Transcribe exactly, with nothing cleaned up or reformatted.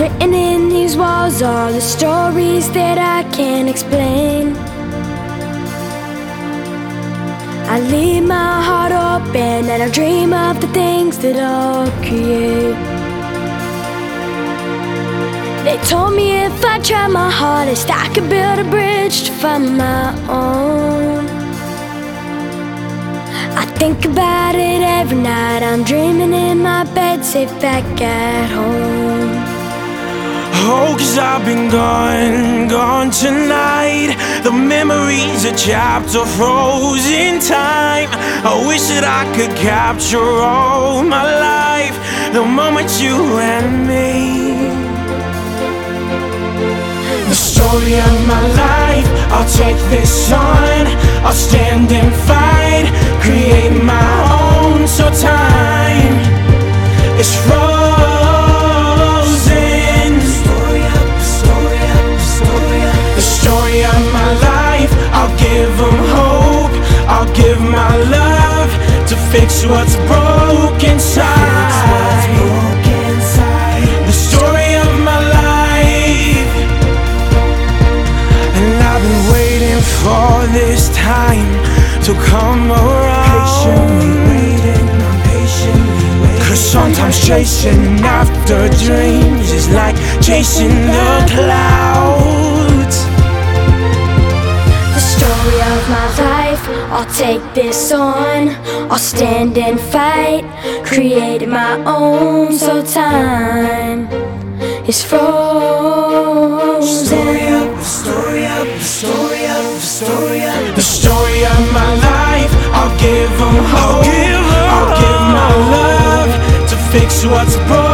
Written in these walls are the stories that I can't explain. I leave my heart open and I dream of the things that I'll create. They told me if I tried my hardest I could build a bridge to find my own. I think about it every night. I'm dreaming in my bed, safe back at home. Oh, cause I've been gone, gone tonight. The memories are trapped or frozen time. I wish that I could capture all my life, the moments you and me. The story of my life, I'll take this on. I'll stand and fight, create my own. So time is frozen. Story of, story of, story of the story of my life. I'll give them hope, I'll give my love to fix what's broken inside. The story of my life. And I've been waiting for this time to come around. Patiently waiting, I'm patiently waiting. Cause sometimes chasing after dreams is like chasing the clouds. The story of my life, I'll take this on. I'll stand and fight, create my own. So time is frozen. Story of, the story of, the story of, the story of the story of my life. I'll give them hope, I'll give, I'll give my love to fix what's broken.